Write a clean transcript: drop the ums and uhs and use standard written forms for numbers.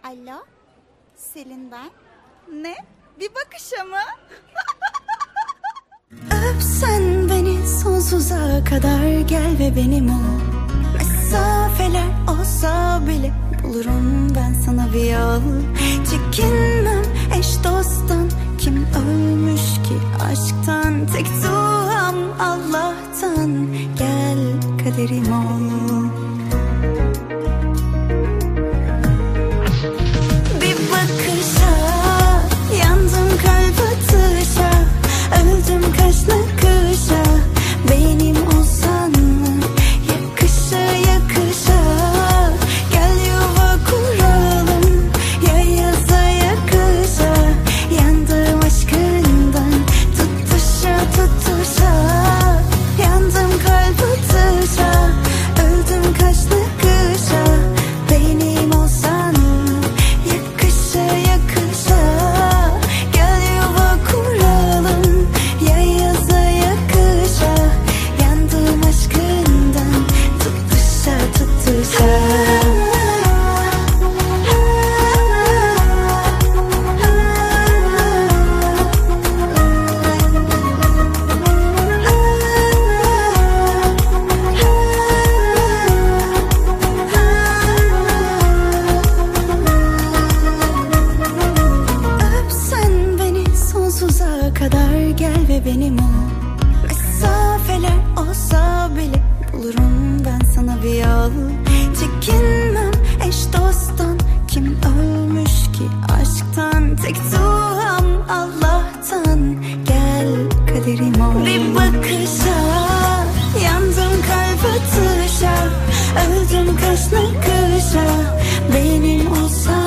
Alo, Selin ben. Ne? Bir bakışa mı? Öp sen beni sonsuza kadar, gel ve benim ol. Mesafeler olsa bile bulurum ben sana bir yol. Çekinmem eş dosttan, kim ölmüş ki aşktan. Tek duam Allah'tan, gel kaderim ol. Bir bakışa yandım, kalp atışa, öldüm kaşla kışa. Benim olsan yakışa yakışa. Gel yuva kuralım, ya yaza ya kışa. Yandım aşkından, tutuşa tutuşa. Yandım kalp atışa, öldüm kaşla kışa. Benim olsan yakışa yakışa. Gel yuva kuralım, ya yaza ya kışa. Yandım aşkından, tutuşa tutuşa. Öp sen beni sonsuza kadar, gel ve benim ol. Mesafeler olsa bile bulurum ben sana bir yol. Çekinmem eş dosttan, kim ölmüş ki aşktan. Tek duam Allah'tan, gel kaderim ol. Bir bakışa yandım, kalp atışa, öldüm kaşla kışa. Benim olsan